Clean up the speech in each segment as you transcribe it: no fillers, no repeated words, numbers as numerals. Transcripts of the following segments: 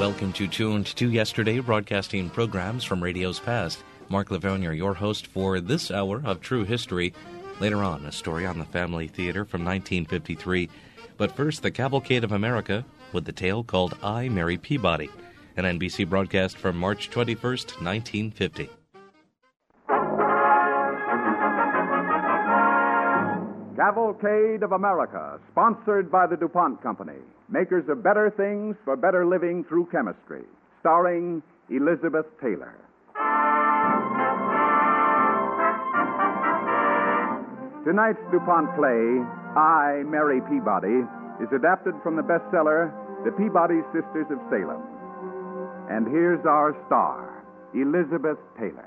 Welcome to Tuned to Yesterday, broadcasting programs from radio's past. Mark Lavonia, your host for this hour of True History. Later on, a story on the Family Theater from 1953. But first, the Cavalcade of America with the tale called I, Mary Peabody, an NBC broadcast from March 21st, 1950. Cavalcade of America, sponsored by the DuPont Company, makers of better things for better living through chemistry, starring Elizabeth Taylor. Tonight's DuPont play, I, Mary Peabody, is adapted from the bestseller, The Peabody Sisters of Salem. And here's our star, Elizabeth Taylor.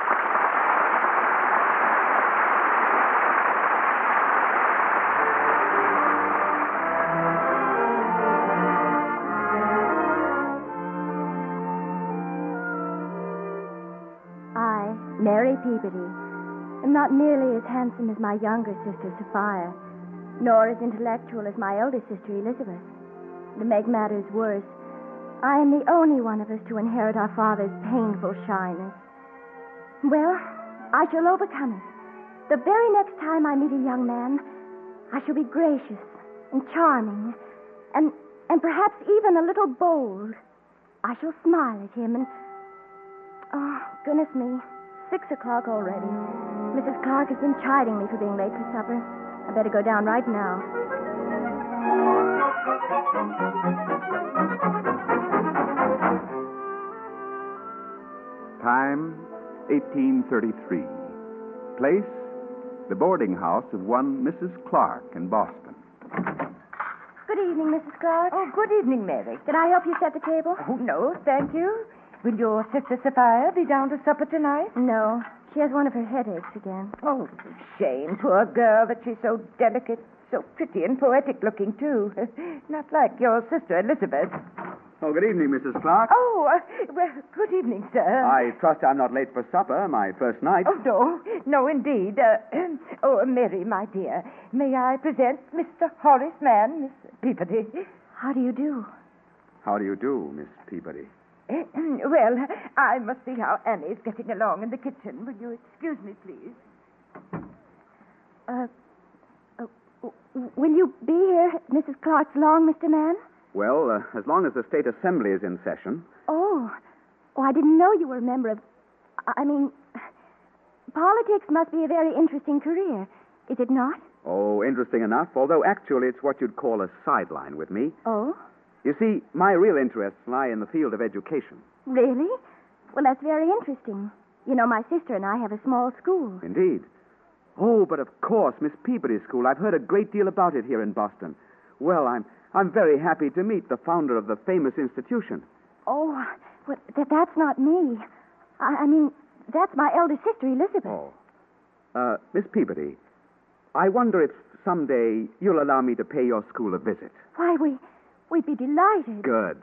Mary Peabody. I'm not nearly as handsome as my younger sister, Sophia, nor as intellectual as my elder sister, Elizabeth. To make matters worse, I am the only one of us to inherit our father's painful shyness. Well, I shall overcome it. The very next time I meet a young man, I shall be gracious and charming and perhaps even a little bold. I shall smile at him and... Oh, goodness me. 6 o'clock already. Mrs. Clark has been chiding me for being late for supper. I better go down right now. Time, 1833. Place, the boarding house of one Mrs. Clark in Boston. Good evening, Mrs. Clark. Oh, good evening, Mary. Did I help you set the table? Oh, no, thank you. Will your sister Sophia be down to supper tonight? No. She has one of her headaches again. Oh, shame, poor girl, that she's so delicate, so pretty and poetic looking, too. Not like your sister Elizabeth. Oh, good evening, Mrs. Clark. Oh, well, good evening, sir. I trust I'm not late for supper, my first night. Oh, no. No, indeed. Mary, my dear, may I present Mr. Horace Mann, Miss Peabody? How do you do? How do you do, Miss Peabody? Well, I must see how Annie's getting along in the kitchen. Will you excuse me, please? Will you be here at Mrs. Clark's long, Mr. Mann? Well, as long as the State Assembly is in session. Oh, I didn't know you were a member of... politics must be a very interesting career, is it not? Oh, interesting enough, although actually it's what you'd call a sideline with me. Oh? You see, my real interests lie in the field of education. Really? Well, that's very interesting. You know, my sister and I have a small school. Indeed. Oh, but of course, Miss Peabody's school. I've heard a great deal about it here in Boston. Well, I'm very happy to meet the founder of the famous institution. Oh, well, that's not me. I mean, that's my elder sister, Elizabeth. Oh. Miss Peabody, I wonder if someday you'll allow me to pay your school a visit. Why, we'd be delighted. Good.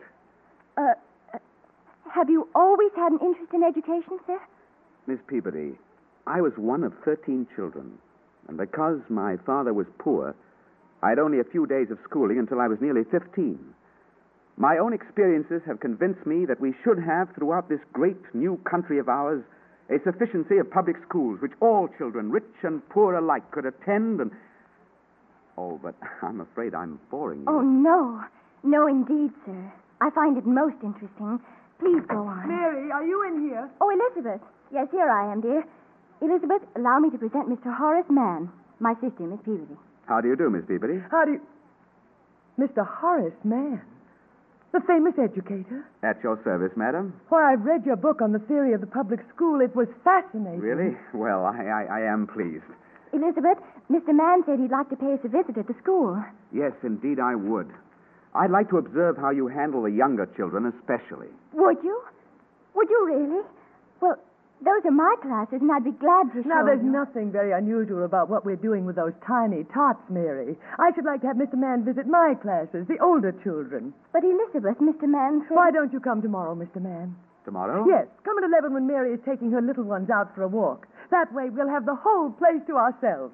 Have you always had an interest in education, sir? Miss Peabody, I was one of 13 children. And because my father was poor, I had only a few days of schooling until I was nearly 15. My own experiences have convinced me that we should have, throughout this great new country of ours, a sufficiency of public schools which all children, rich and poor alike, could attend and... Oh, but I'm afraid I'm boring you. Oh, no. No, indeed, sir. I find it most interesting. Please go on. Mary, are you in here? Oh, Elizabeth. Yes, here I am, dear. Elizabeth, allow me to present Mr. Horace Mann, my sister, Miss Peabody. How do you do, Miss Peabody? How do you... Mr. Horace Mann, the famous educator? At your service, madam. Why, I've read your book on the theory of the public school. It was fascinating. Really? Well, I am pleased. Elizabeth, Mr. Mann said he'd like to pay us a visit at the school. Yes, indeed I would. I'd like to observe how you handle the younger children especially. Would you? Would you really? Well, those are my classes, and I'd be glad to show Now, there's you. nothing very unusual about what we're doing with those tiny tots, Mary. I should like to have Mr. Mann visit my classes, the older children. But Elizabeth, Mr. Mann said... Why don't you come tomorrow, Mr. Mann? Tomorrow? Yes, come at 11 when Mary is taking her little ones out for a walk. That way we'll have the whole place to ourselves.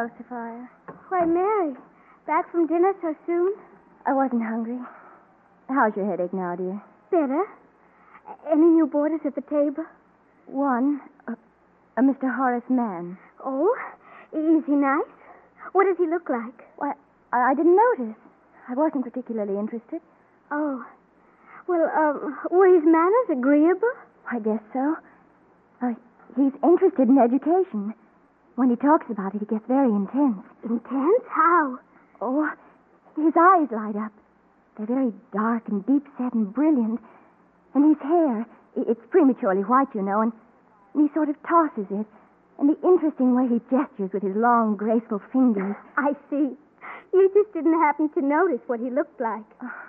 Hello, Sophia. Why, Mary, back from dinner so soon? I wasn't hungry. How's your headache now, dear? Better. Any new boarders at the table? One, a Mr. Horace Mann. Oh, is he nice? What does he look like? Why, I didn't notice. I wasn't particularly interested. Oh. Well, were his manners agreeable? I guess so. He's interested in education. When he talks about it, he gets very intense. Intense? How? Oh, his eyes light up. They're very dark and deep-set and brilliant. And his hair, it's prematurely white, you know, and he sort of tosses it. And the interesting way he gestures with his long, graceful fingers. I see. You just didn't happen to notice what he looked like.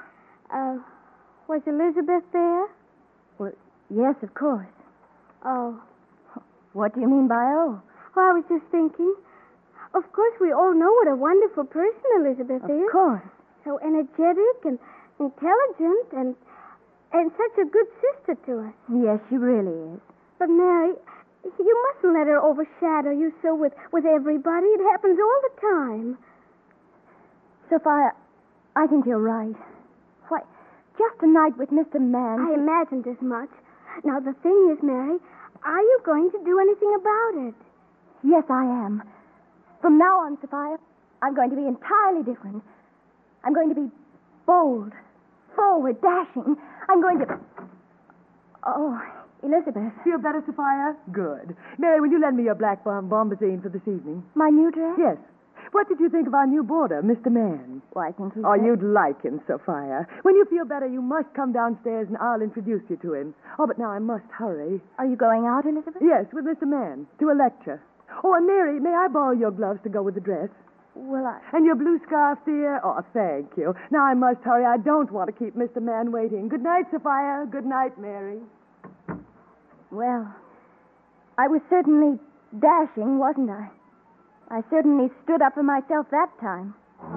Was Elizabeth there? Well, yes, of course. Oh. What do you mean by oh? Well, I was just thinking. Of course, we all know what a wonderful person Elizabeth is. Of course. So energetic and intelligent and such a good sister to us. Yes, she really is. But, Mary, you mustn't let her overshadow you so with everybody. It happens all the time. Sophia, I think you're right. Why, just a night with Mr. Mann. I imagined as much. Now, the thing is, Mary, are you going to do anything about it? Yes, I am. From now on, Sophia, I'm going to be entirely different. I'm going to be bold, forward, dashing. I'm going to... Oh, Elizabeth. Feel better, Sophia? Good. Mary, will you lend me your black bombazine for this evening? My new dress? Yes. What did you think of our new boarder, Mr. Mann? Well, I think he's... Oh, you'd like him, Sophia. When you feel better, you must come downstairs and I'll introduce you to him. Oh, but now I must hurry. Are you going out, Elizabeth? Yes, with Mr. Mann, to a lecture. Oh, and Mary, may I borrow your gloves to go with the dress? Well, And your blue scarf, dear? Oh, thank you. Now I must hurry. I don't want to keep Mr. Mann waiting. Good night, Sophia. Good night, Mary. Well, I was certainly dashing, wasn't I? I certainly stood up for myself that time.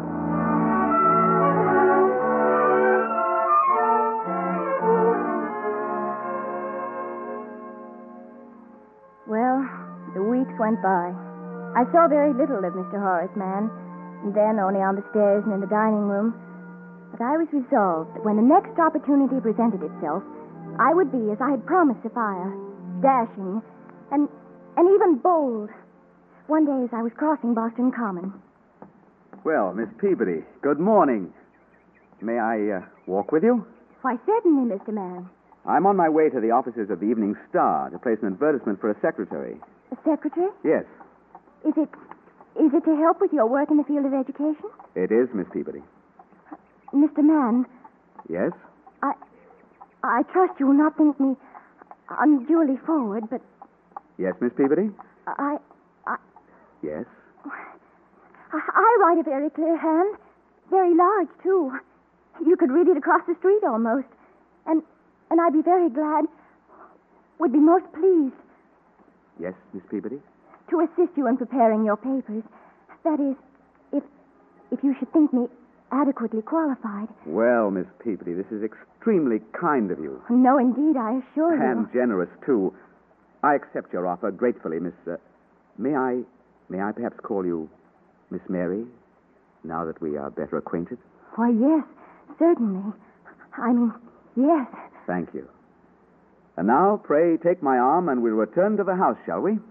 Well, the weeks went by. I saw very little of Mr. Horace Mann, and then only on the stairs and in the dining room. But I was resolved that when the next opportunity presented itself, I would be, as I had promised Sophia, dashing and even bold. One day as I was crossing Boston Common. Well, Miss Peabody, good morning. May I walk with you? Why, certainly, Mr. Mann. I'm on my way to the offices of the Evening Star to place an advertisement for a secretary. A secretary? Yes, Is it to help with your work in the field of education? it is, Miss Peabody. Mr. Mann, Yes? I trust you will not think me unduly forward, but Yes, Miss Peabody? Yes? I write a very clear hand. Very large, too. You could read it across the street almost. And I'd be very glad, would be most pleased Yes, Miss Peabody? to assist you in preparing your papers. That is, if you should think me adequately qualified. Well, Miss Peabody, this is extremely kind of you. No, indeed, I assure you. And generous, too. I accept your offer gratefully, Miss... May I perhaps call you Miss Mary, now that we are better acquainted? Why, yes, certainly. I mean, yes. Thank you. And now, pray take my arm and we'll return to the house, shall we?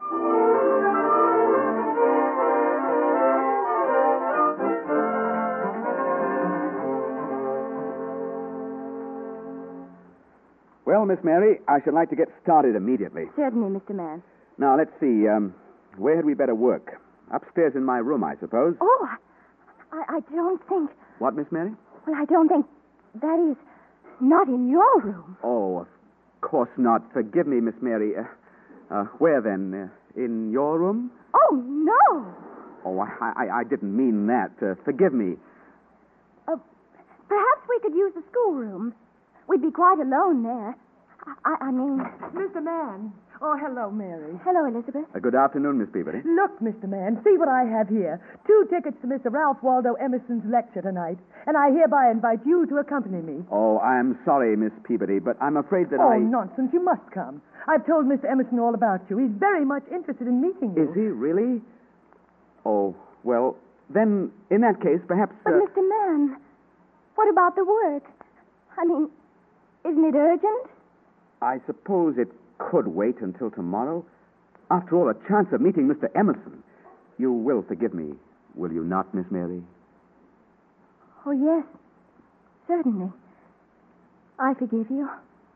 Well, Miss Mary, I should like to get started immediately. Certainly, Mr. Mann. Now, let's see. Where had we better work? Upstairs in my room, I suppose. Oh, I don't think... What, Miss Mary? Well, I don't think... That is, not in your room. Oh, of course not. Forgive me, Miss Mary. Where then? In your room? Oh, no. Oh, I didn't mean that. Forgive me. Perhaps we could use the schoolroom. We'd be quite alone there. I mean... Mr. Mann. Oh, hello, Mary. Hello, Elizabeth. Good afternoon, Miss Peabody. Look, Mr. Mann, see what I have here. 2 tickets to Mr. Ralph Waldo Emerson's lecture tonight. And I hereby invite you to accompany me. Oh, I'm sorry, Miss Peabody, but I'm afraid that Oh, nonsense. You must come. I've told Mr. Emerson all about you. He's very much interested in meeting you. Is he really? Oh, well, then, in that case, perhaps... But, Mr. Mann, what about the work? I mean, isn't it urgent? I suppose it could wait until tomorrow. After all, a chance of meeting Mr. Emerson. You will forgive me, will you not, Miss Mary? Oh, yes, certainly. I forgive you.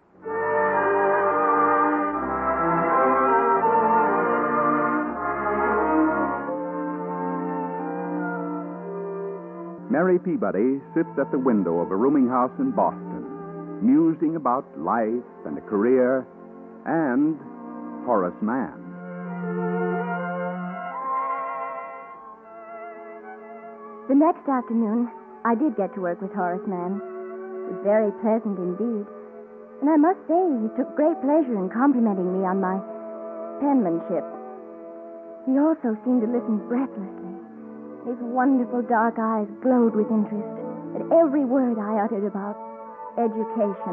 Mary Peabody sits at the window of a rooming house in Boston, musing about life and a career and Horace Mann. The next afternoon, I did get to work with Horace Mann. It was very pleasant indeed. And I must say, he took great pleasure in complimenting me on my penmanship. He also seemed to listen breathlessly. His wonderful dark eyes glowed with interest at every word I uttered about education.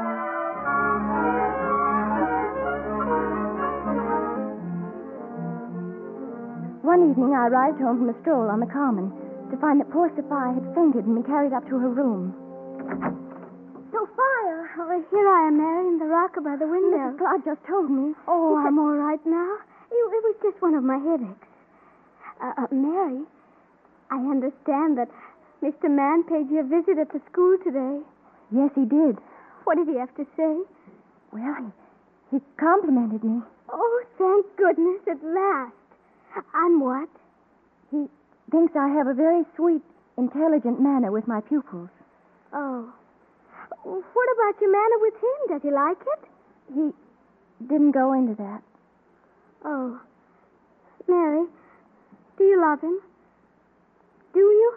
One evening, I arrived home from a stroll on the common to find that poor Sophia had fainted and been carried up to her room. Sophia! Oh, here I am, Mary, in the rocker by the window. Mrs. Clark just told me. Oh, I'm all right now. It was just one of my headaches. Mary, I understand that Mr. Mann paid you a visit at the school today. Yes, he did. What did he have to say? Well, he complimented me. Oh, thank goodness, at last. On what? He thinks I have a very sweet, intelligent manner with my pupils. Oh. What about your manner with him? Does he like it? He didn't go into that. Oh. Mary, do you love him? Do you?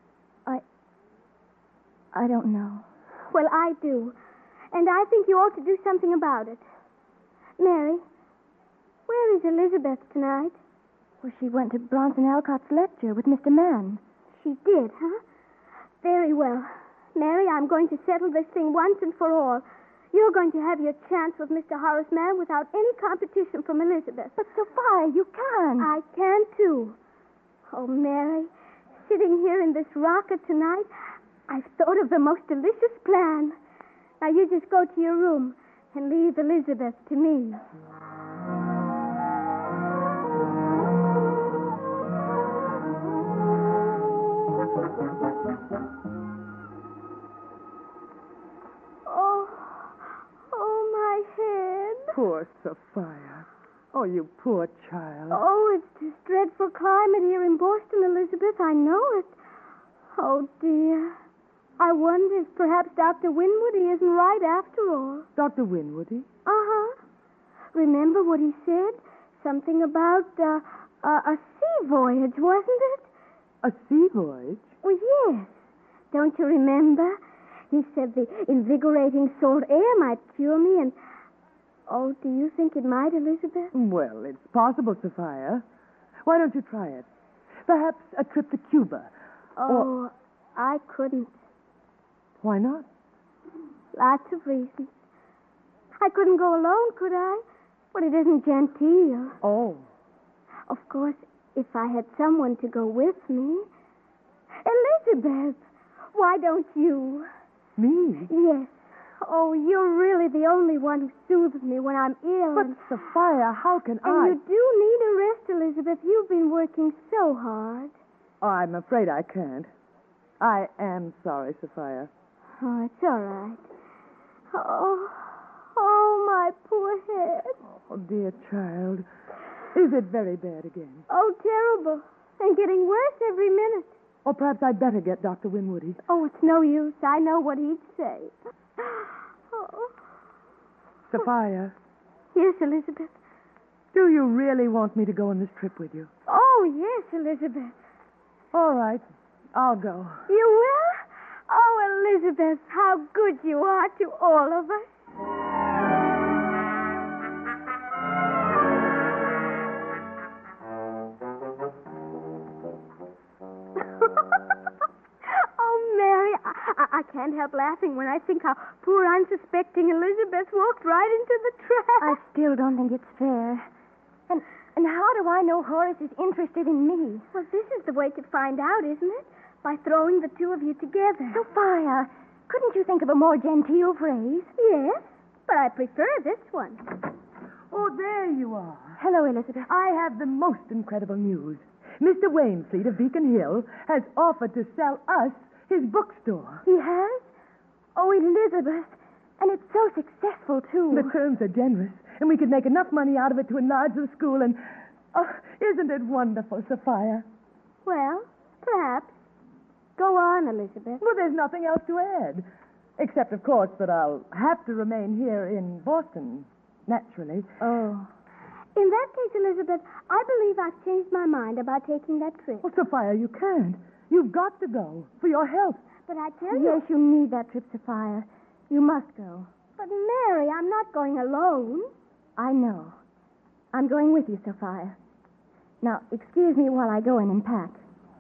I don't know. Well, I do. And I think you ought to do something about it. Mary, where is Elizabeth tonight? Well, she went to Bronson Alcott's lecture with Mr. Mann. She did, huh? Very well. Mary, I'm going to settle this thing once and for all. You're going to have your chance with Mr. Horace Mann without any competition from Elizabeth. But, Sophia, you can't. I can, too. Oh, Mary, sitting here in this rocker tonight, I've thought of the most delicious plan. Now, you just go to your room and leave Elizabeth to me. Oh, my head. Poor Sophia. Oh, you poor child. Oh, it's this dreadful climate here in Boston, Elizabeth. I know it. Oh, dear. I wonder if perhaps Dr. Winwoody isn't right after all. Dr. Winwoody? Uh-huh. Remember what he said? Something about a sea voyage, wasn't it? A sea voyage? Well, yes. Don't you remember? He said the invigorating salt air might cure me and... Oh, do you think it might, Elizabeth? Well, it's possible, Sophia. Why don't you try it? Perhaps a trip to Cuba. Oh, I couldn't. Why not? Lots of reasons. I couldn't go alone, could I? Well, it isn't genteel. Oh. Of course, if I had someone to go with me. Elizabeth, why don't you? Me? Yes. Oh, you're really the only one who soothes me when I'm ill. But, Sophia, how can And you do need a rest, Elizabeth. You've been working so hard. Oh, I'm afraid I can't. I am sorry, Sophia. Oh, it's all right. Oh, my poor head. Oh, dear child. Is it very bad again? Oh, terrible. And getting worse every minute. Or perhaps I'd better get Dr. Winwoody. Oh, it's no use. I know what he'd say. Oh. Sophia. Yes, Elizabeth. Do you really want me to go on this trip with you? Oh, yes, Elizabeth. All right. I'll go. You will? Oh, Elizabeth, how good you are to all of us. Oh, Mary, I can't help laughing when I think how poor unsuspecting Elizabeth walked right into the trap. I still don't think it's fair. And And how do I know Horace is interested in me? Well, this is the way to find out, isn't it? By throwing the two of you together. Sophia, couldn't you think of a more genteel phrase? Yes, but I prefer this one. Oh, there you are. Hello, Elizabeth. I have the most incredible news. Mr. Wainfleet of Beacon Hill has offered to sell us his bookstore. He has? Oh, Elizabeth. And it's so successful, too. The terms are generous, and we could make enough money out of it to enlarge the school, and... Oh, isn't it wonderful, Sophia? Well, perhaps. Go on, Elizabeth. Well, there's nothing else to add. Except, of course, that I'll have to remain here in Boston, naturally. Oh. In that case, Elizabeth, I believe I've changed my mind about taking that trip. Oh, Sophia, you can't. You've got to go for your health. But I tell you... Yes, you need that trip, Sophia. You must go. But, Mary, I'm not going alone. I know. I'm going with you, Sophia. Now, excuse me while I go in and pack.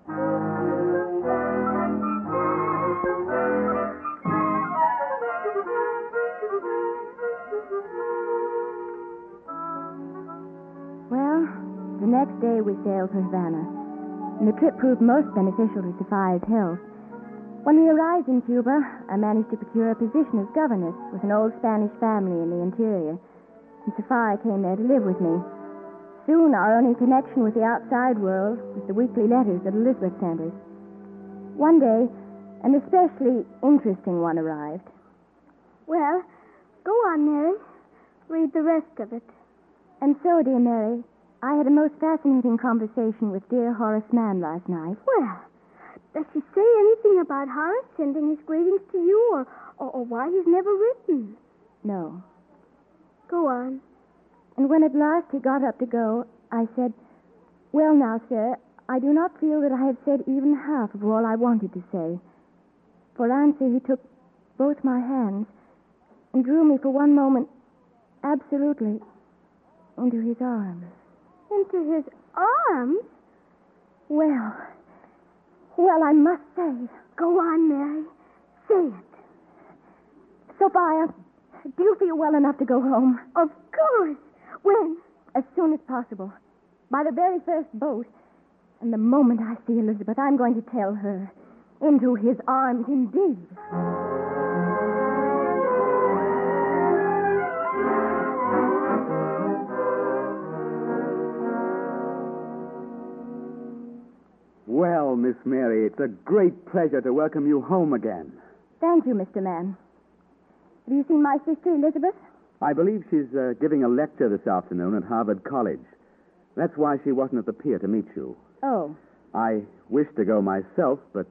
Well, the next day we sailed for Havana, and the trip proved most beneficial to Sophia's health. When we arrived in Cuba, I managed to procure a position as governess with an old Spanish family in the interior, and Sophia came there to live with me. Soon, our only connection with the outside world was the weekly letters that Elizabeth sent us. One day, an especially interesting one arrived. Well, go on, Mary. Read the rest of it. And so, dear Mary, I had a most fascinating conversation with dear Horace Mann last night. Well, does she say anything about Horace sending his greetings to you, or why he's never written? No. Go on. And when at last he got up to go, I said, "Well now, sir, I do not feel that I have said even half of all I wanted to say." For answer, he took both my hands and drew me for one moment absolutely into his arms. Into his arms? Well, I must say. Go on, Mary. Say it. Sophia, do you feel well enough to go home? Of course. When? As soon as possible. By the very first boat. And the moment I see Elizabeth, I'm going to tell her. Into his arms, indeed. Well, Miss Mary, it's a great pleasure to welcome you home again. Thank you, Mr. Mann. Have you seen my sister, Elizabeth? I believe she's giving a lecture this afternoon at Harvard College. That's why she wasn't at the pier to meet you. Oh. I wished to go myself, but,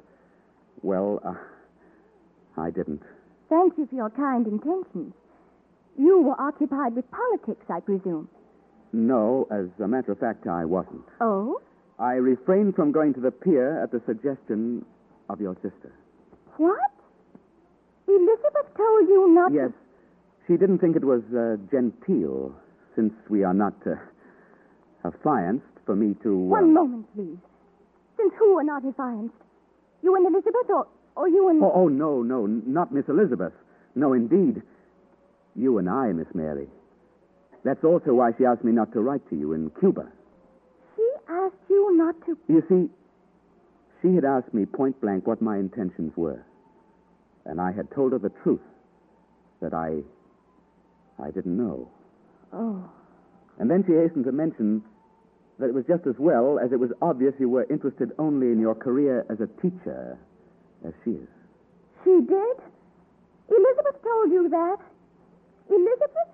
I didn't. Thank you for your kind intentions. You were occupied with politics, I presume. No, as a matter of fact, I wasn't. Oh? I refrained from going to the pier at the suggestion of your sister. What? Elizabeth told you not Yes. She didn't think it was genteel, since we are not affianced, for me to... One moment, please. Since who are not affianced? You and Elizabeth, or you and... Oh, no, not Miss Elizabeth. No, indeed. You and I, Miss Mary. That's also why she asked me not to write to you in Cuba. She asked you not to... You see, she had asked me point blank what my intentions were. And I had told her the truth, that I didn't know. Oh. And then she hastened to mention that it was just as well as it was obvious you were interested only in your career as a teacher, as she is. She did? Elizabeth told you that? Elizabeth?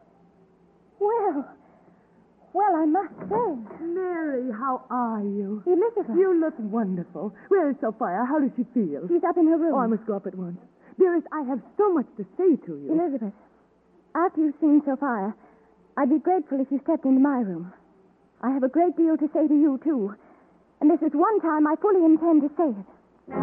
Well, I must say. Mary, how are you? Elizabeth. You look wonderful. Where is Sophia? How does she feel? She's up in her room. Oh, I must go up at once. Dearest, I have so much to say to you. Elizabeth, after you've seen Sophia, I'd be grateful if you stepped into my room. I have a great deal to say to you, too. And this is one time I fully intend to say it.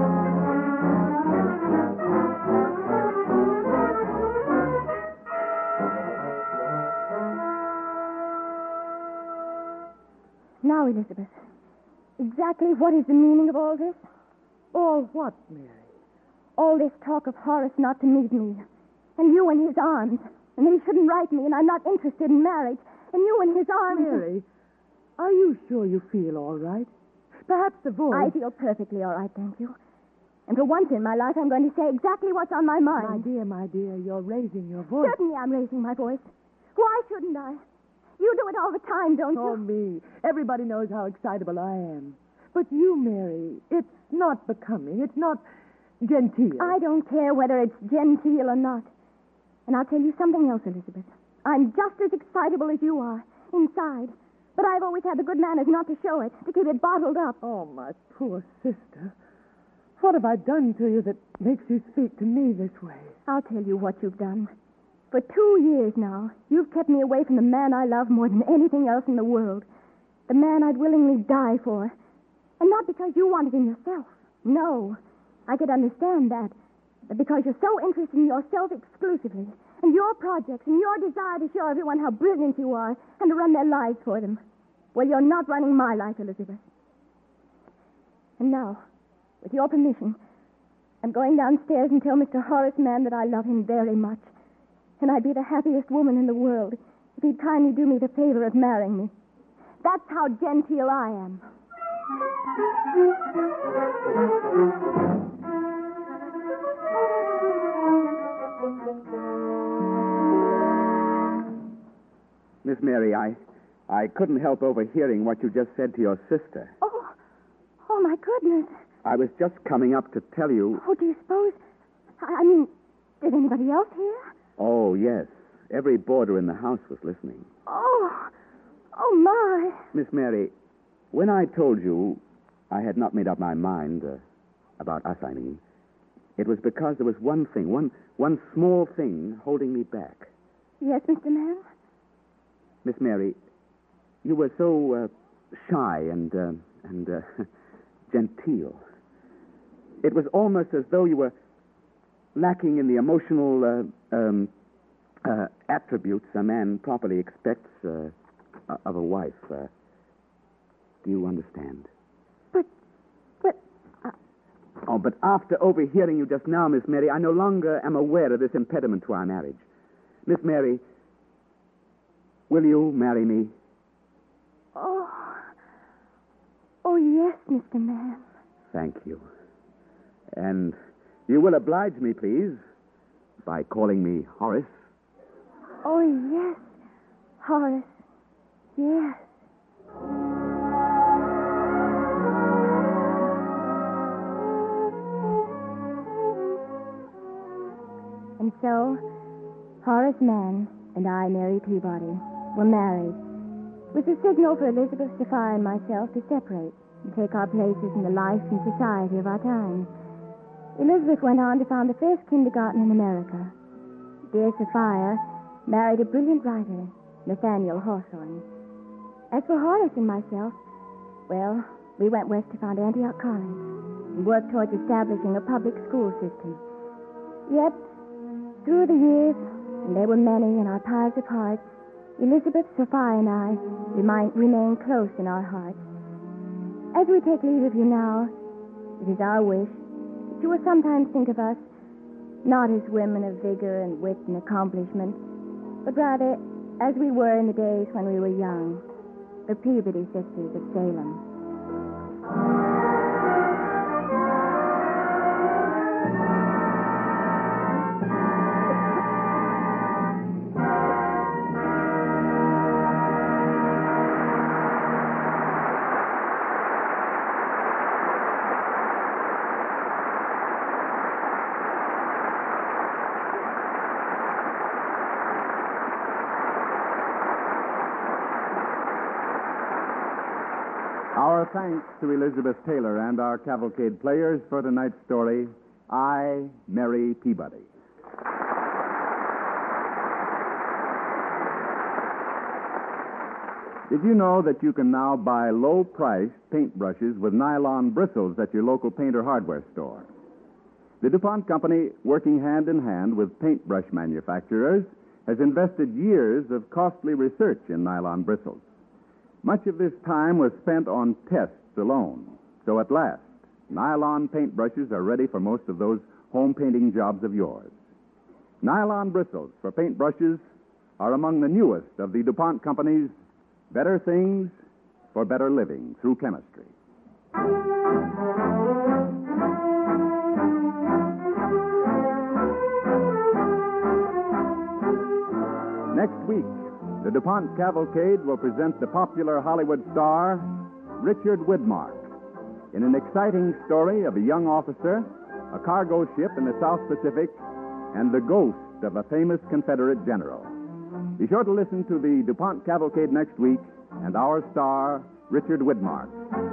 Now, Elizabeth, exactly what is the meaning of all this? All what, Mary? All this talk of Horace not to meet me, and you in his arms, and he shouldn't write me, and I'm not interested in marriage, and you in his arms. Mary, Are you sure you feel all right? Perhaps the voice... I feel perfectly all right, thank you. And for once in my life, I'm going to say exactly what's on my mind. My dear, you're raising your voice. Certainly I'm raising my voice. Why shouldn't I? You do it all the time, don't you? Oh, me. Everybody knows how excitable I am. But you, Mary, it's not becoming. It's not genteel. I don't care whether it's genteel or not. And I'll tell you something else, Elizabeth. I'm just as excitable as you are, inside. But I've always had the good manners not to show it, to keep it bottled up. Oh, my poor sister. What have I done to you that makes you speak to me this way? I'll tell you what you've done. For 2 years now, you've kept me away from the man I love more than anything else in the world. The man I'd willingly die for. And not because you wanted him yourself. No, I could understand that. But because you're so interested in yourself exclusively, and your projects, and your desire to show everyone how brilliant you are, and to run their lives for them. Well, you're not running my life, Elizabeth. And now, with your permission, I'm going downstairs and tell Mr. Horace Mann that I love him very much. And I'd be the happiest woman in the world if he'd kindly do me the favor of marrying me. That's how genteel I am. Miss Mary, I couldn't help overhearing what you just said to your sister. Oh, my goodness. I was just coming up to tell you... Oh, do you suppose... I mean, did anybody else hear? Oh, yes. Every boarder in the house was listening. Oh, my. Miss Mary, when I told you I had not made up my mind, about us, I mean, it was because there was one thing, one small thing holding me back. Yes, Mr. Mann? Miss Mary, you were so shy and genteel. It was almost as though you were lacking in the emotional attributes a man properly expects of a wife. Do you understand? But... Oh, but after overhearing you just now, Miss Mary, I no longer am aware of this impediment to our marriage. Miss Mary, will you marry me? Oh, yes, Mr. Mann. Thank you. And you will oblige me, please, by calling me Horace. Oh, yes, Horace. Yes. And so, Horace Mann and I, Mary Peabody, were married. It was a signal for Elizabeth Sophia and myself to separate and take our places in the life and society of our time. Elizabeth went on to found the first kindergarten in America. Dear Sophia married a brilliant writer, Nathaniel Hawthorne. As for Horace and myself, well, we went west to found Antioch College and worked towards establishing a public school system. Yet, through the years, and they were many and our paths apart, Elizabeth, Sophia, and I remain close in our hearts. As we take leave of you now, it is our wish that you will sometimes think of us not as women of vigor and wit and accomplishment, but rather as we were in the days when we were young, the Peabody sisters of Salem. Our thanks to Elizabeth Taylor and our cavalcade players for tonight's story, I, Mary Peabody. Did you know that you can now buy low-priced paintbrushes with nylon bristles at your local paint or hardware store? The DuPont Company, working hand in hand with paintbrush manufacturers, has invested years of costly research in nylon bristles. Much of this time was spent on tests alone. So at last, nylon paintbrushes are ready for most of those home painting jobs of yours. Nylon bristles for paintbrushes are among the newest of the DuPont Company's better things for better living through chemistry. Next week, the DuPont Cavalcade will present the popular Hollywood star, Richard Widmark, in an exciting story of a young officer, a cargo ship in the South Pacific, and the ghost of a famous Confederate general. Be sure to listen to the DuPont Cavalcade next week and our star, Richard Widmark.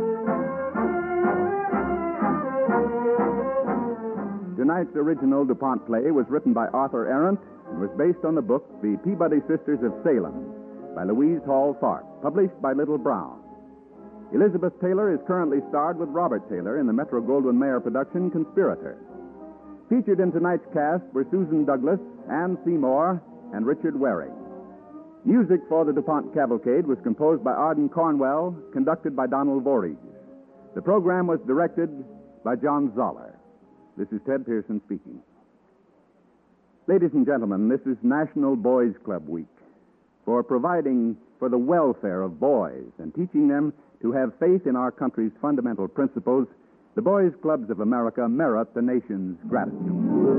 Tonight's original DuPont play was written by Arthur Arendt and was based on the book The Peabody Sisters of Salem by Louise Hall Tharp, published by Little Brown. Elizabeth Taylor is currently starred with Robert Taylor in the Metro-Goldwyn-Mayer production Conspirator. Featured in tonight's cast were Susan Douglas, Ann Seymour, and Richard Waring. Music for the DuPont Cavalcade was composed by Arden Cornwell, conducted by Donald Voorhees. The program was directed by John Zoller. This is Ted Pearson speaking. Ladies and gentlemen, this is National Boys Club Week. For providing for the welfare of boys and teaching them to have faith in our country's fundamental principles, the Boys Clubs of America merit the nation's gratitude.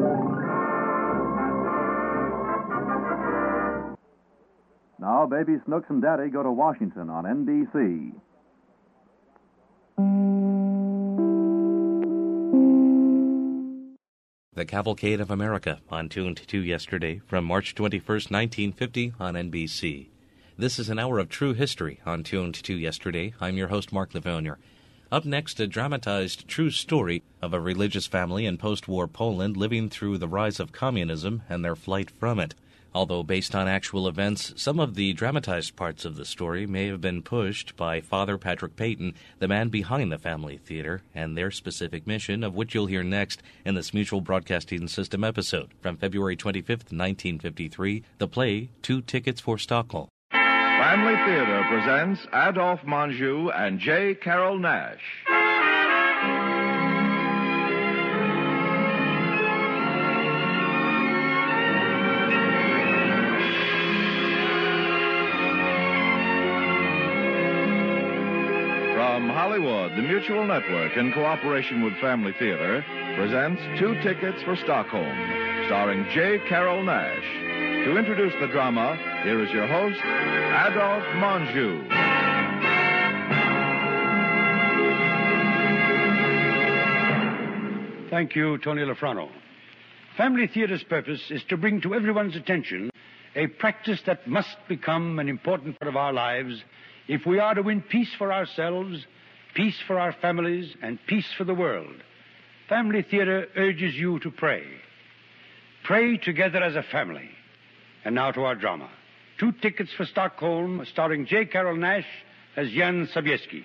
Now, Baby Snooks and Daddy go to Washington on NBC. The Cavalcade of America on Tuned to yesterday from March 21st, 1950 on NBC. This is an hour of true history on Tuned to yesterday. I'm your host, Mark Livonier. Up next, a dramatized true story of a religious family in post-war Poland living through the rise of communism and their flight from it. Although based on actual events, some of the dramatized parts of the story may have been pushed by Father Patrick Peyton, the man behind the Family Theater, and their specific mission, of which you'll hear next in this Mutual Broadcasting System episode. From February 25th, 1953, the play, 2 Tickets for Stockholm. Family Theater presents Adolphe Menjou and J. Carrol Naish. From Hollywood, the Mutual Network, in cooperation with Family Theater, presents 2 Tickets for Stockholm, starring J. Carrol Naish. To introduce the drama, here is your host, Adolphe Menjou. Thank you, Tony Lafrano. Family Theater's purpose is to bring to everyone's attention a practice that must become an important part of our lives if we are to win peace for ourselves, peace for our families, and peace for the world. Family Theater urges you to pray. Pray together as a family. And now to our drama. 2 Tickets for Stockholm, starring J. Carrol Naish as Jan Sobieski.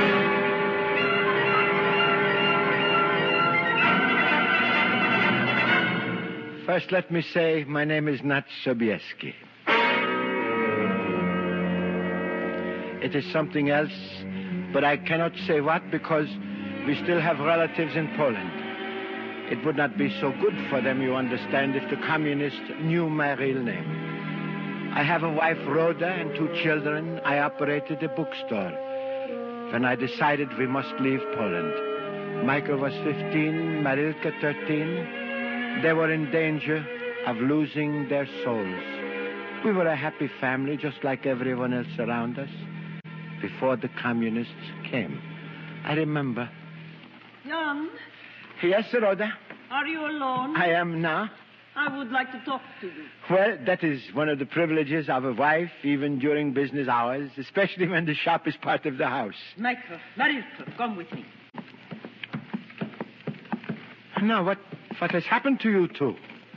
First, let me say my name is not Sobieski. It is something else, but I cannot say what because we still have relatives in Poland. It would not be so good for them, you understand, if the communists knew my real name. I have a wife, Rhoda, and 2 children. I operated a bookstore. When I decided we must leave Poland, Michael was 15, Marilka 13. They were in danger of losing their souls. We were a happy family, just like everyone else around us, before the communists came. I remember. Jan? Yes, Rhoda? Are you alone? I am now. I would like to talk to you. Well, that is one of the privileges of a wife, even during business hours, especially when the shop is part of the house. Michael, Marilka, come with me. Now, what has happened to you two?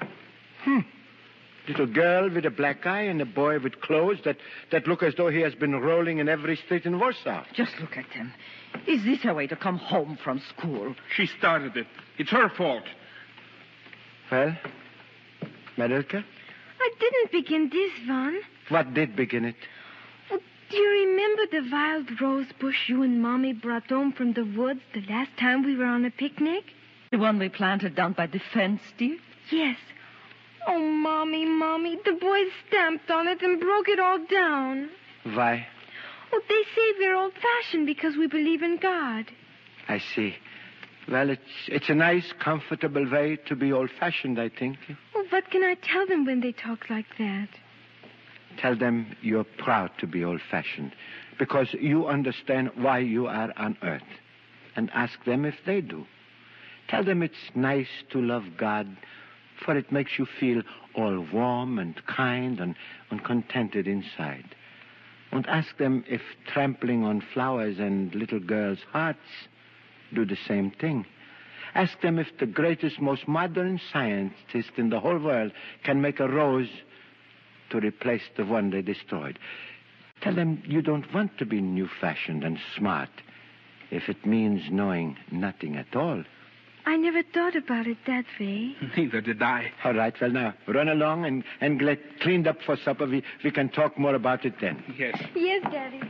Little girl with a black eye and a boy with clothes that look as though he has been rolling in every street in Warsaw. Just look at them. Is this a way to come home from school? She started it. It's her fault. Well, Marilka? I didn't begin this one. What did begin it? Oh, do you remember the wild rose bush you and Mommy brought home from the woods the last time we were on a picnic? The one we planted down by the fence, dear? Yes. Oh, Mommy, the boys stamped on it and broke it all down. Why? Oh, they say we're old-fashioned because we believe in God. I see. Well, it's a nice, comfortable way to be old-fashioned, I think. Well, what can I tell them when they talk like that? Tell them you're proud to be old-fashioned because you understand why you are on earth. And ask them if they do. Tell them it's nice to love God, for it makes you feel all warm and kind and contented inside. And ask them if trampling on flowers and little girls' hearts do the same thing. Ask them if the greatest, most modern scientist in the whole world can make a rose to replace the one they destroyed. Tell them you don't want to be new-fashioned and smart if it means knowing nothing at all. I never thought about it that way. Neither did I. All right, well, now, run along and get cleaned up for supper. We can talk more about it then. Yes. Yes, Daddy.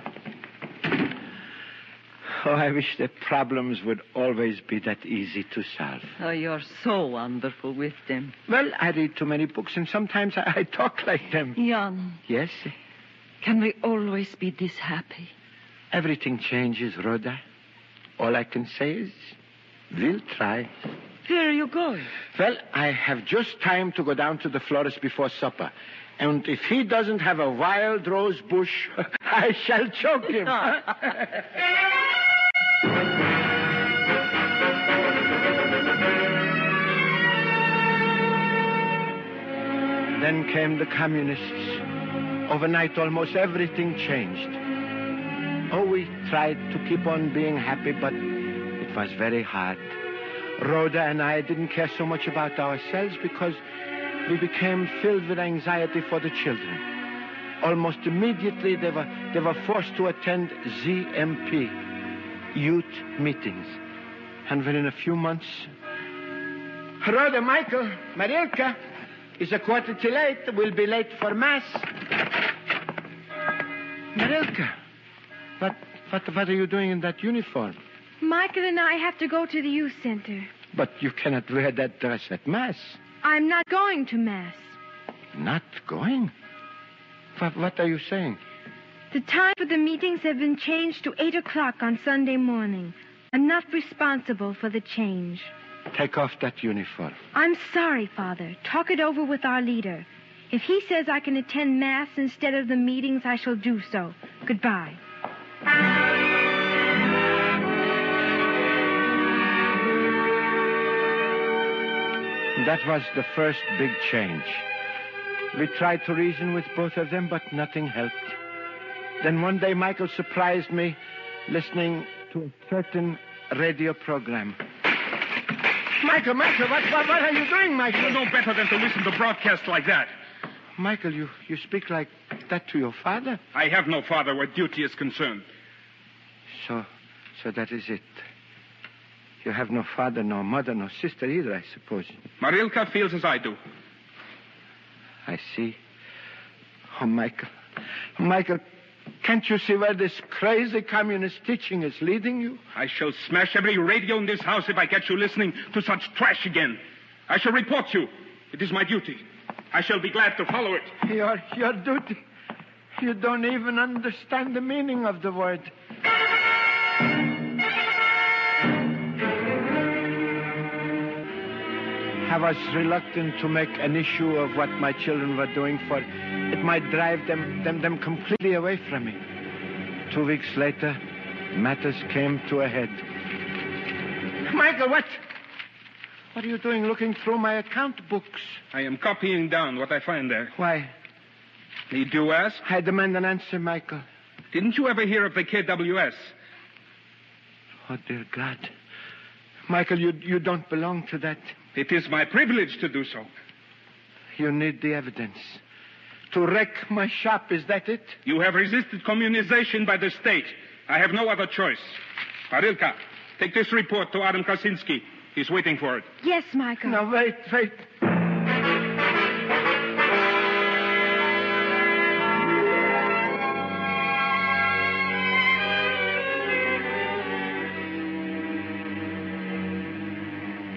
Oh, I wish the problems would always be that easy to solve. Oh, you're so wonderful with them. Well, I read too many books, and sometimes I talk like them. Jan. Yes? Can we always be this happy? Everything changes, Rhoda. All I can say is, we'll try. Where are you going? Well, I have just time to go down to the florist before supper. And if he doesn't have a wild rose bush, I shall choke him. Then came the communists. Overnight, almost everything changed. Oh, we tried to keep on being happy, but it was very hard. Rhoda and I didn't care so much about ourselves because we became filled with anxiety for the children. Almost immediately, they were forced to attend ZMP, youth meetings. And within a few months... Rhoda, Michael, Marilka, it's 8:45. We'll be late for Mass. Marilka, what are you doing in that uniform? Michael and I have to go to the youth center. But you cannot wear that dress at Mass. I'm not going to Mass. Not going? What are you saying? The time for the meetings have been changed to 8 o'clock on Sunday morning. I'm not responsible for the change. Take off that uniform. I'm sorry, Father. Talk it over with our leader. If he says I can attend Mass instead of the meetings, I shall do so. Goodbye. That was the first big change. We tried to reason with both of them, but nothing helped. Then one day, Michael surprised me listening to a certain radio program. Michael, what are you doing, Michael? You know better than to listen to broadcasts like that. Michael, you speak like that to your father? I have no father where duty is concerned. So that is it. You have no father, no mother, no sister either, I suppose. Marilka feels as I do. I see. Oh, Michael, can't you see where this crazy communist teaching is leading you? I shall smash every radio in this house if I get you listening to such trash again. I shall report you. It is my duty. I shall be glad to follow it. Your duty? You don't even understand the meaning of the word. I was reluctant to make an issue of what my children were doing, for it might drive them completely away from me. 2 weeks later, matters came to a head. Michael, what are you doing looking through my account books? I am copying down what I find there. Why? Need you ask? I demand an answer, Michael. Didn't you ever hear of the KWS? Oh, dear God. Michael, you don't belong to that. It is my privilege to do so. You need the evidence. To wreck my shop, is that it? You have resisted communization by the state. I have no other choice. Marilka, take this report to Adam Kaczynski. He's waiting for it. Yes, Michael. Now, wait.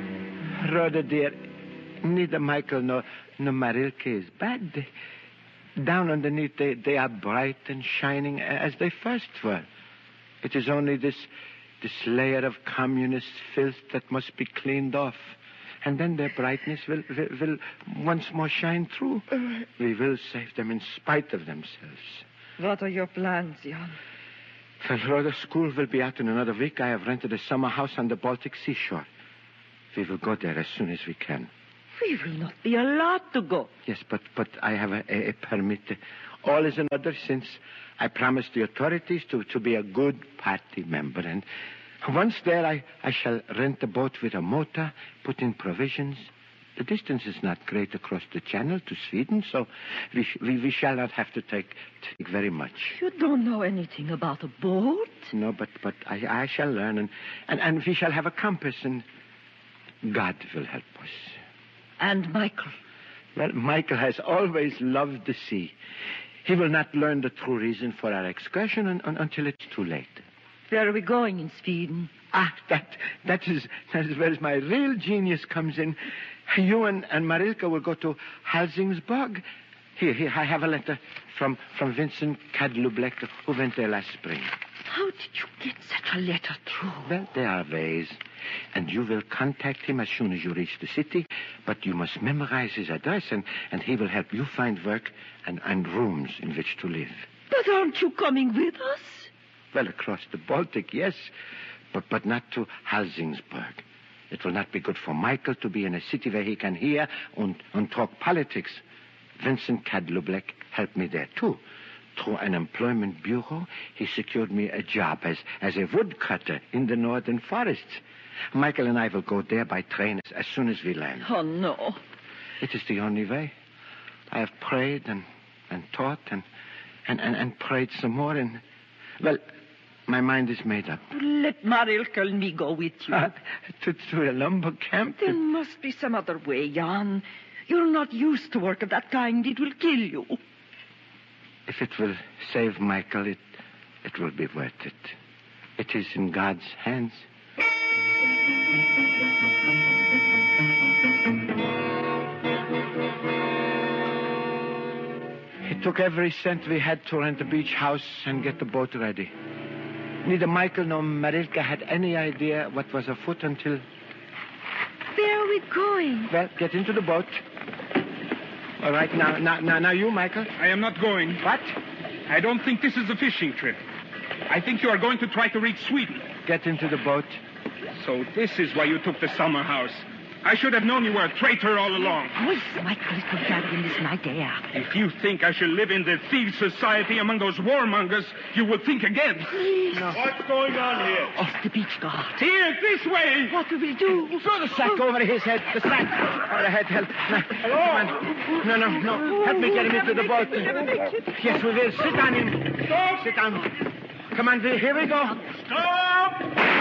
Rhoda, dear, neither Michael nor Marilka is bad. Down underneath, they are bright and shining as they first were. It is only this layer of communist filth that must be cleaned off. And then their brightness will once more shine through. We will save them in spite of themselves. What are your plans, Jan? Well, Rhoda, school will be out in another week. I have rented a summer house on the Baltic seashore. We will go there as soon as we can. We will not be allowed to go. Yes, but I have a permit. All is in order since I promised the authorities to be a good party member. And once there, I shall rent a boat with a motor, put in provisions. The distance is not great across the channel to Sweden, so we shall not have to take very much. You don't know anything about a boat? No, but I shall learn, and we shall have a compass, and God will help us. And Michael? Well, Michael has always loved the sea. He will not learn the true reason for our excursion until it's too late. Where are we going in Sweden? That is where my real genius comes in. You and Marilka will go to Helsingborg. Here, I have a letter from Vincent Kadlublek, who went there last spring. How did you get such a letter through? Well, there are ways. And you will contact him as soon as you reach the city. But you must memorize his address, and he will help you find work and rooms in which to live. But aren't you coming with us? Well, across the Baltic, yes. But not to Helsingborg. It will not be good for Michael to be in a city where he can hear and talk politics. Vincent Kadlublek helped me there, too. Through an employment bureau, he secured me a job as a woodcutter in the northern forests. Michael and I will go there by train as soon as we land. Oh, no. It is the only way. I have prayed and taught and prayed some more, and, well, my mind is made up. Let Marilka and me go with you. To a lumber camp? There must be some other way, Jan. You're not used to work of that kind. It will kill you. If it will save Michael, it will be worth it. It is in God's hands. It took every cent we had to rent a beach house and get the boat ready. Neither Michael nor Marilka had any idea what was afoot until... Where are we going? Well, get into the boat. All right, now you, Michael. I am not going. What? I don't think this is a fishing trip. I think you are going to try to reach Sweden. Get into the boat. So this is why you took the summer house. I should have known you were a traitor all along. Who is Michael Kulgarian is my idea? If you think I should live in the thieves' society among those warmongers, you will think again. Please. No. What's going on here? Off the beach guard. Here, this way. What do we do? Throw the sack over his head. The sack. Over the head. Help. Come on. No. Help me get him into the boat. Yes, we will. Sit on him. Stop. Sit down. Come on, here we go. Stop.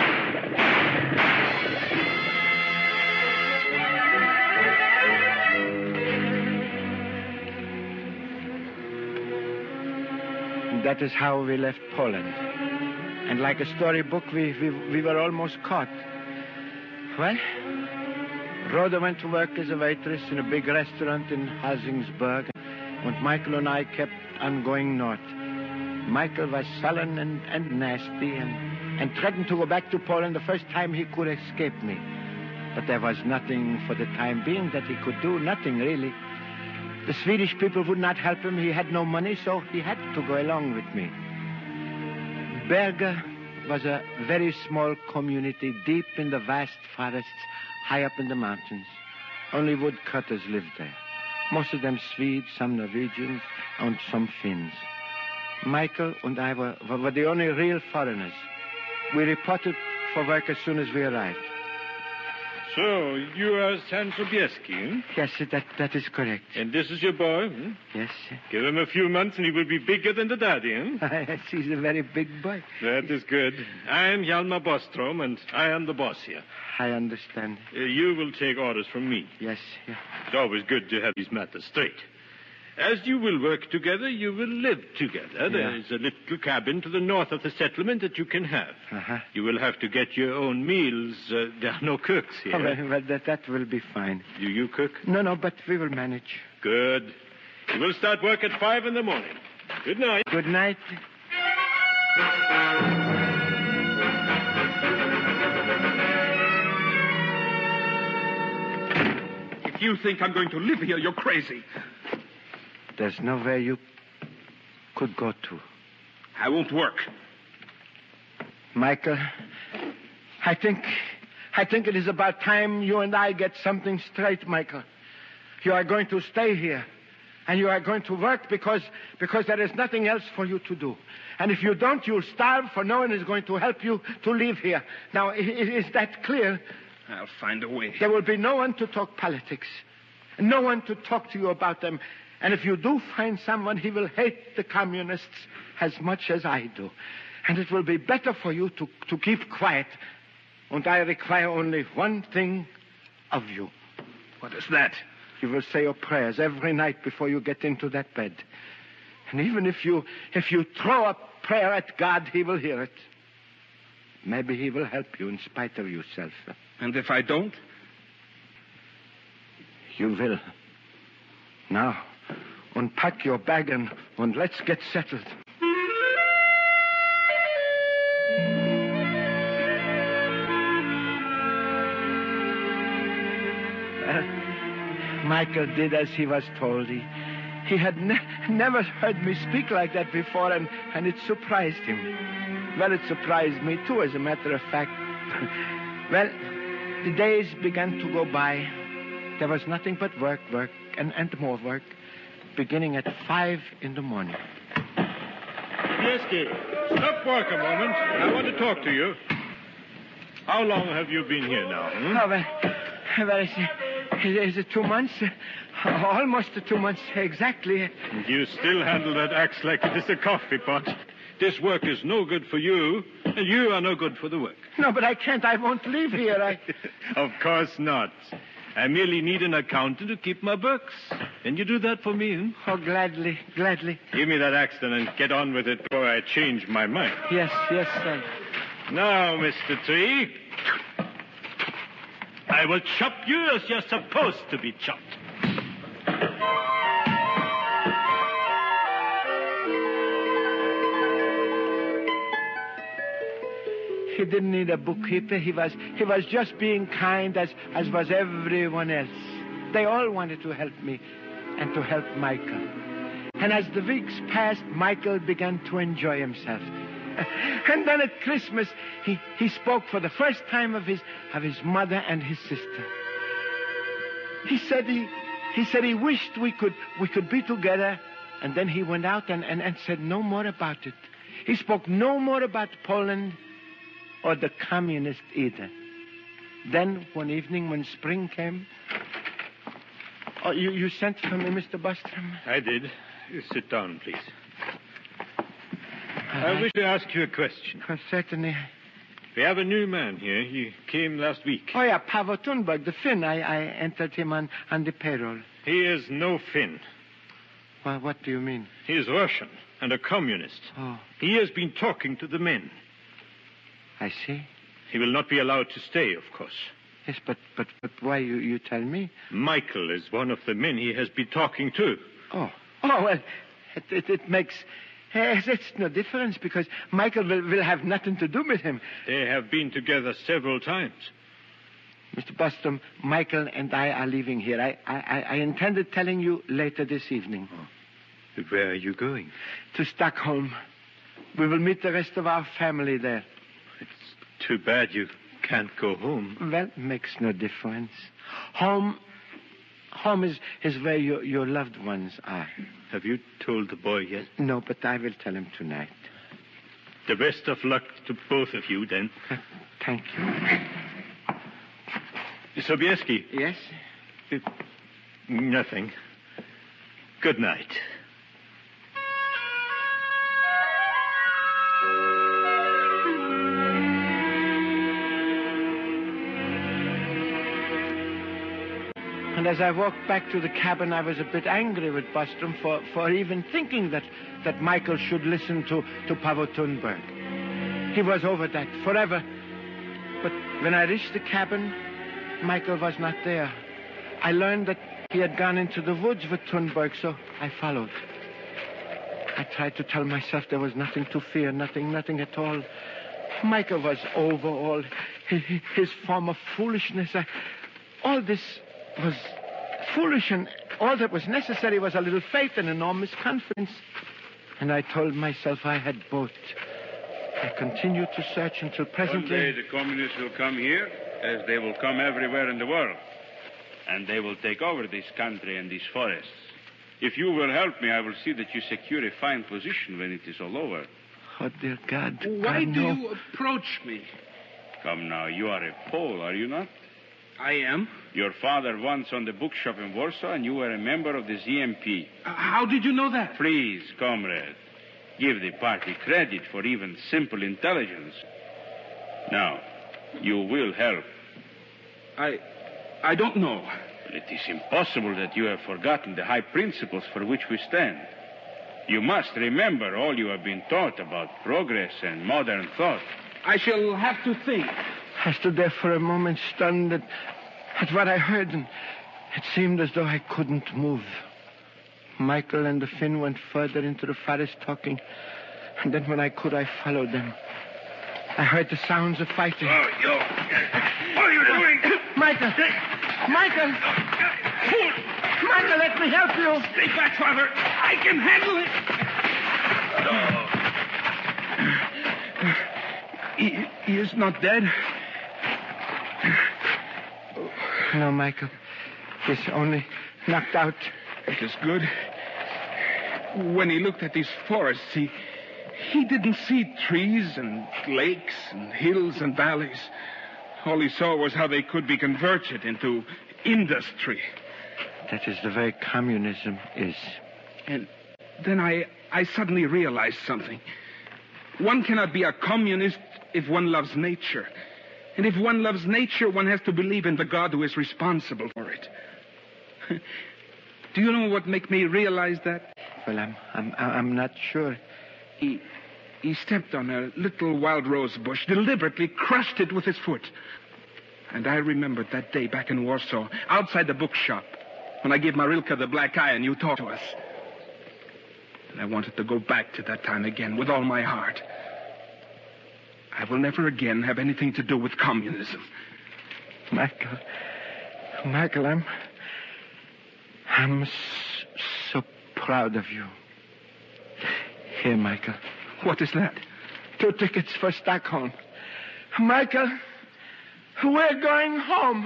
That is how we left Poland. And like a storybook, we were almost caught. Well, Rhoda went to work as a waitress in a big restaurant in Helsingborg, and Michael and I kept on going north. Michael was sullen and nasty and threatened to go back to Poland the first time he could escape me. But there was nothing for the time being that he could do, nothing really. The Swedish people would not help him. He had no money, so he had to go along with me. Berga was a very small community deep in the vast forests, high up in the mountains. Only woodcutters lived there. Most of them Swedes, some Norwegians, and some Finns. Michael and I were the only real foreigners. We reported for work as soon as we arrived. So, you are San Sobieski? Yes, that is correct. And this is your boy? Yes. Give him a few months and he will be bigger than the daddy, Yes, he's a very big boy. That is good. I am Hjalmar Bostrom, and I am the boss here. I understand. You will take orders from me. Yes. It's always good to have these matters straight. As you will work together, you will live together. Yeah. There is a little cabin to the north of the settlement that you can have. Uh-huh. You will have to get your own meals. There are no cooks here. Oh, well, that will be fine. Do you cook? No, but we will manage. Good. You will start work at 5 in the morning. Good night. Good night. If you think I'm going to live here, you're crazy. There's nowhere you could go to. I won't work. Michael, I think it is about time you and I get something straight, Michael. You are going to stay here. And you are going to work because there is nothing else for you to do. And if you don't, you'll starve, for no one is going to help you to live here. Now, is that clear? I'll find a way. There will be no one to talk politics. No one to talk to you about them. And if you do find someone, he will hate the communists as much as I do. And it will be better for you to keep quiet. And I require only one thing of you. What is that? You will say your prayers every night before you get into that bed. And even if you throw a prayer at God, he will hear it. Maybe he will help you in spite of yourself. And if I don't? You will. Now, unpack your bag and let's get settled. Michael did as he was told. He had never heard me speak like that before, and it surprised him. Well, it surprised me, too, as a matter of fact. Well, the days began to go by. There was nothing but work, and more work, beginning at 5 in the morning. Bieski, stop work a moment. I want to talk to you. How long have you been here now? Oh, well, is it 2 months? Almost 2 months, exactly. You still handle that axe like it is a coffee pot. This work is no good for you, and you are no good for the work. No, but I can't. I won't leave here. Of course not. I merely need an accountant to keep my books. Can you do that for me? Oh, gladly. Give me that axe then and get on with it before I change my mind. Yes, sir. Now, Mr. Tree, I will chop you as you're supposed to be chopped. He didn't need a bookkeeper. He was just being kind as was everyone else. They all wanted to help me and to help Michael. And as the weeks passed, Michael began to enjoy himself. And then at Christmas, he spoke for the first time of his mother and his sister. He said he wished we could be together, and then he went out and said no more about it. He spoke no more about Poland or the communists either. Then one evening when spring came... Oh, you sent for me, Mr. Bostrom? I did. Sit down, please. I wish to ask you a question. Certainly. We have a new man here. He came last week. Oh, yeah, Pavel Thunberg, the Finn. I entered him on the payroll. He is no Finn. Well, what do you mean? He is Russian and a communist. Oh. He has been talking to the men. I see. He will not be allowed to stay, of course. Yes, but why you tell me? Michael is one of the men he has been talking to. Oh, well, it makes... It's no difference, because Michael will have nothing to do with him. They have been together several times. Mr. Bostrom, Michael and I are leaving here. I intended telling you later this evening. Oh. Where are you going? To Stockholm. We will meet the rest of our family there. It's too bad you can't go home. Well, makes no difference. Home is where your loved ones are. Have you told the boy yet? No, but I will tell him tonight. The best of luck to both of you, then. Thank you. Sobieski. Yes? Nothing. Good night. And as I walked back to the cabin, I was a bit angry with Bostrom for even thinking that Michael should listen to Pavel Thunberg. He was over that forever. But when I reached the cabin, Michael was not there. I learned that He had gone into the woods with Thunberg, so I followed. I tried to tell myself there was nothing to fear, nothing at all. Michael was over all his form of foolishness. All this was foolish, and all that was necessary was a little faith and enormous confidence. And I told myself I had both. I continued to search until presently... One day the communists will come here, as they will come everywhere in the world. And they will take over this country and these forests. If you will help me, I will see that you secure a fine position when it is all over. Oh, dear God. Why do you approach me? Come now, you are a Pole, are you not? I am. Your father once owned a bookshop in Warsaw, and you were a member of the ZMP. How did you know that? Please, comrade, give the party credit for even simple intelligence. Now, you will help. I don't know. It is impossible that you have forgotten the high principles for which we stand. You must remember all you have been taught about progress and modern thought. I shall have to think. I stood there for a moment, stunned at what I heard, and it seemed as though I couldn't move. Michael and the Finn went further into the forest talking, and then when I could, I followed them. I heard the sounds of fighting. Oh, you... What are you doing? Michael! Michael! Michael, let me help you! Stay back, Father. I can handle it. He is not dead. No, Michael. He's only knocked out. It is good. When he looked at these forests, he didn't see trees and lakes and hills and valleys. All he saw was how they could be converted into industry. That is the way communism is. And then I suddenly realized something. One cannot be a communist if one loves nature. And if one loves nature, one has to believe in the God who is responsible for it. Do you know what made me realize that? Well, I'm not sure. He stepped on a little wild rose bush, deliberately crushed it with his foot. And I remembered that day back in Warsaw, outside the bookshop, when I gave Marilka the black eye and you talked to us. And I wanted to go back to that time again with all my heart. I will never again have anything to do with communism. Michael, I'm so proud of you. Here, Michael. What is that? 2 tickets for Stockholm. Michael, we're going home.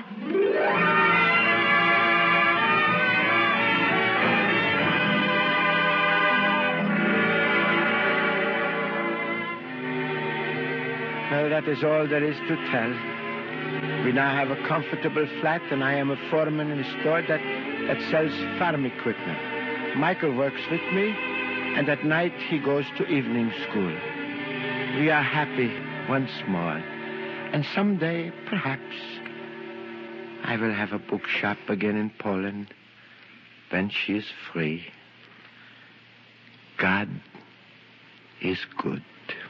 Well, that is all there is to tell. We now have a comfortable flat, and I am a foreman in a store that sells farm equipment. Michael works with me, and at night he goes to evening school. We are happy once more. And someday, perhaps, I will have a bookshop again in Poland when she is free. God is good.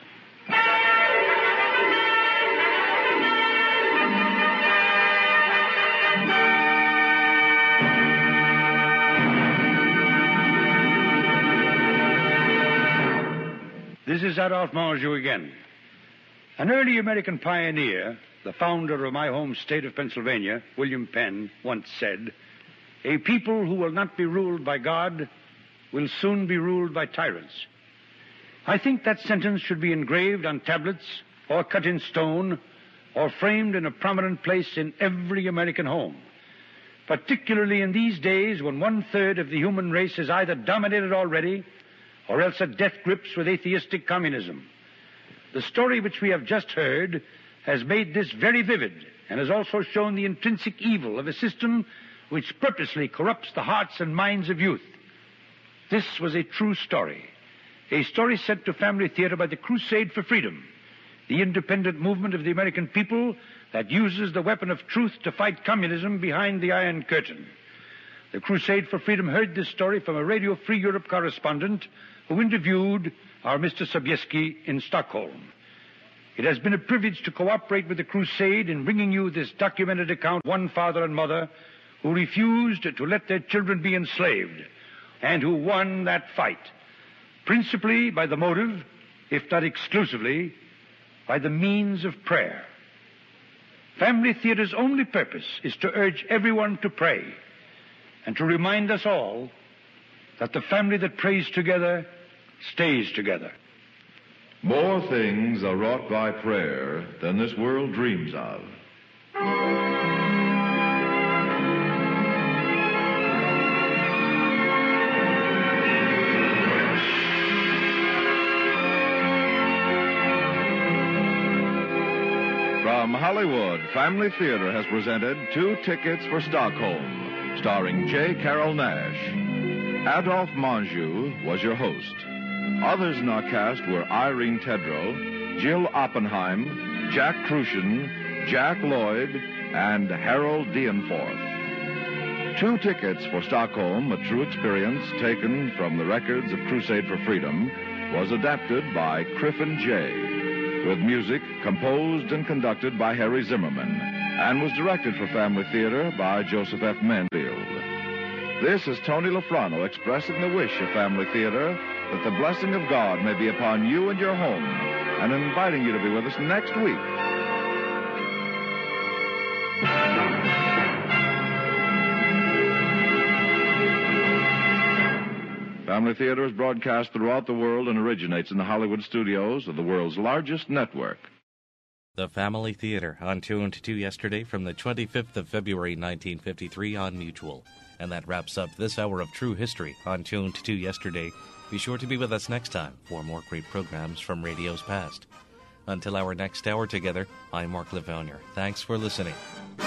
This is Adolphe Menjou again. An early American pioneer, the founder of my home state of Pennsylvania, William Penn, once said, "A people who will not be ruled by God will soon be ruled by tyrants." I think that sentence should be engraved on tablets or cut in stone or framed in a prominent place in every American home, particularly in these days when 1/3 of the human race is either dominated already or else at death grips with atheistic communism. The story which we have just heard has made this very vivid and has also shown the intrinsic evil of a system which purposely corrupts the hearts and minds of youth. This was a true story, a story sent to Family Theater by the Crusade for Freedom, the independent movement of the American people that uses the weapon of truth to fight communism behind the Iron Curtain. The Crusade for Freedom heard this story from a Radio Free Europe correspondent who interviewed our Mr. Sobieski in Stockholm. It has been a privilege to cooperate with the Crusade in bringing you this documented account of one father and mother who refused to let their children be enslaved, and who won that fight, principally by the motive, if not exclusively, by the means of prayer. Family Theater's only purpose is to urge everyone to pray and to remind us all that the family that prays together stays together. More things are wrought by prayer than this world dreams of. From Hollywood, Family Theater has presented 2 Tickets for Stockholm, starring J. Carrol Naish. Adolphe Menjou was your host. Others in our cast were Irene Tedrow, Jill Oppenheim, Jack Crucian, Jack Lloyd, and Harold Dienforth. 2 Tickets for Stockholm, a true experience taken from the records of Crusade for Freedom, was adapted by Criffin J., with music composed and conducted by Harry Zimmerman, and was directed for Family Theater by Joseph F. Menfield. This is Tony Lafrano expressing the wish of Family Theater that the blessing of God may be upon you and your home, and inviting you to be with us next week. Family Theater is broadcast throughout the world and originates in the Hollywood studios of the world's largest network. The Family Theater on 2 and 2 yesterday from the 25th of February 1953 on Mutual. And that wraps up this hour of True History on 2 and 2 yesterday. Be sure to be with us next time for more great programs from radio's past. Until our next hour together, I'm Mark Livounier. Thanks for listening.